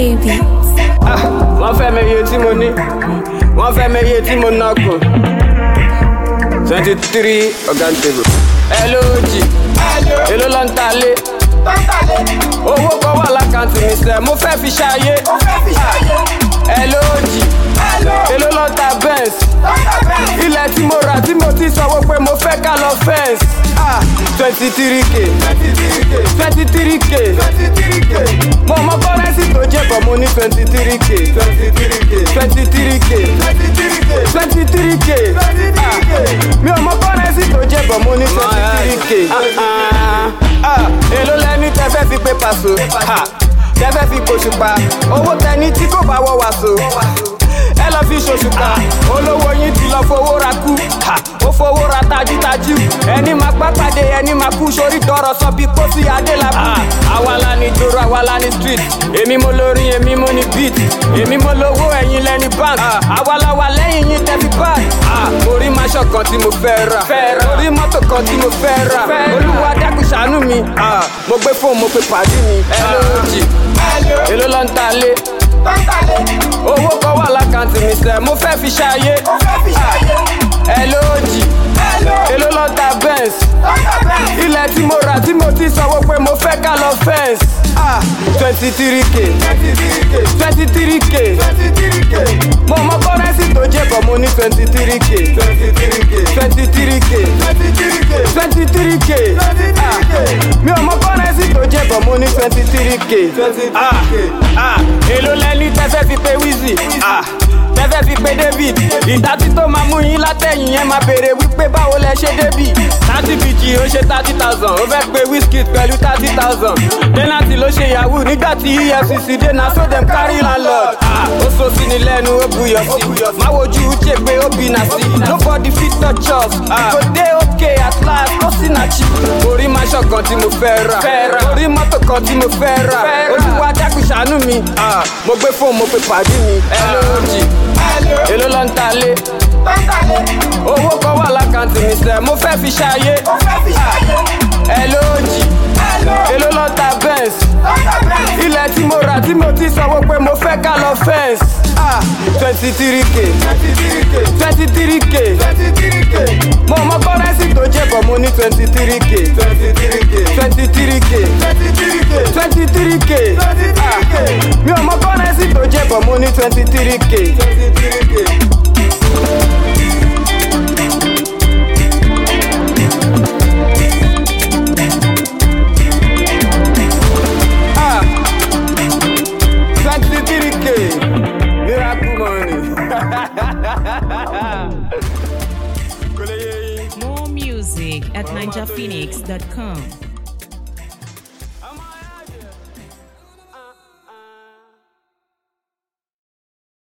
Baby. Wọ́n fẹ́ mẹ́yẹ tí mo ní, wọ́n fẹ́ mẹ́yẹ tí mo ná kù. 23 organ table. LOG, èló ló ń talé. Owó kan wà lákàntì mi sẹ́, mo fẹ́ fi ṣayé. LOG, èló ló ń ta Benz. Ilẹ̀ tí mo rà tí mo ti sanwó pé mo fẹ́ ká lọ fence. 23k, 23k. Mo mọ kọ́rẹ́nsì tó jẹ́ bọ̀ mo ní 23k, 23k. Mi ò mọ kọ́rẹ́nsì tó jẹ́ bọ̀ mo ní 23k. Èló lẹ́ni tẹ́fẹ́ fi pé pàṣọ, tẹ́fẹ́ fi kòṣùpá, owó tẹni tí kò bá wọ́ wàṣọ. Ẹ lọ fi ṣòṣùpá, olówó yín ti lọ fowó ra kú, ó fowó ra tajútajú. Ẹni máa pápádé ẹni máa kú sórí tọrọ sọ bí kó sí adélábù. Àwa la ní dòrò, àwa la ní street, èmi mo lórí, èmi mo ní beat, èmi mo lówó ẹ̀yin lẹ́ni bank. Àwa la wà lẹ́yìn yín tẹ́bí báyìí. Mo rí maṣọ kan tí mo fẹ́ rà, mo rí mọ́tò kan tí mo fẹ́ rà. Olúwa dákun ṣàánú mi, mo gbé fóònù mo pe pàdé mi. LOG, èló ló ń talé. Owó kan wà lákàntì mi sẹ́, mo fẹ́ fi ṣayé. LOG, èló ló ń ta Benz. Ilẹ̀ tí mo rà tí mo ti sanwó pé mo fẹ́ ká lọ fence. 23k, 23k. Mo mọ kọ́rẹ́nsì tó jẹ́ bọ̀ mo ní 23k, 23k. Mi ò mọ kọ́rẹ́nsì tó jẹ́ bọ̀ mo ní 23k. Èló lẹ́ni tẹ́fẹ́ fi pé Wizzy, tẹ́fẹ́ fi pé David. Ìdátí tó máa mú yín látẹ̀yìn yẹn máa béèrè wípé báwo lẹ ṣe débì. 30 bg ó ṣe 30,000, ó fẹ́ pé Wizkid pẹ̀lú 30,000. Denati ló ṣe yahoo nígbà tí EFCC dé na so dem carry landlord. Ó so sí ni lẹ́nu ó buyọ̀ sí, má wojú ṣe pé ó bí na sí. Nobody fit touch us, kò dé okay at last ó sì na cheap. Orí maṣọ kan tí mo fẹ́ rà, orí mọ́tò kan tí mo fẹ́ rà. Olúwa dákun ṣàánú mi, mo gbé fóònù mo pe pàdé mi. LOG, èló ló ń talé. Owó kan wà lákàntì mi sẹ́, mo fẹ́ fi ṣayé. LOG, èló ló ń ta Benz. Ilẹ̀ tí mo rà tí mo ti sanwó pé mo fẹ́ ká lọ fence. 23k, 23k. Mo mọ kọ́rẹ́nsì tó jẹ́ bọ̀ mo ní 23k, 23k. Mi ò mọ kọ́rẹ́nsì tó jẹ́ bọ̀ mo ní 23k. Miracle money. More music at ninjaphoenix.com.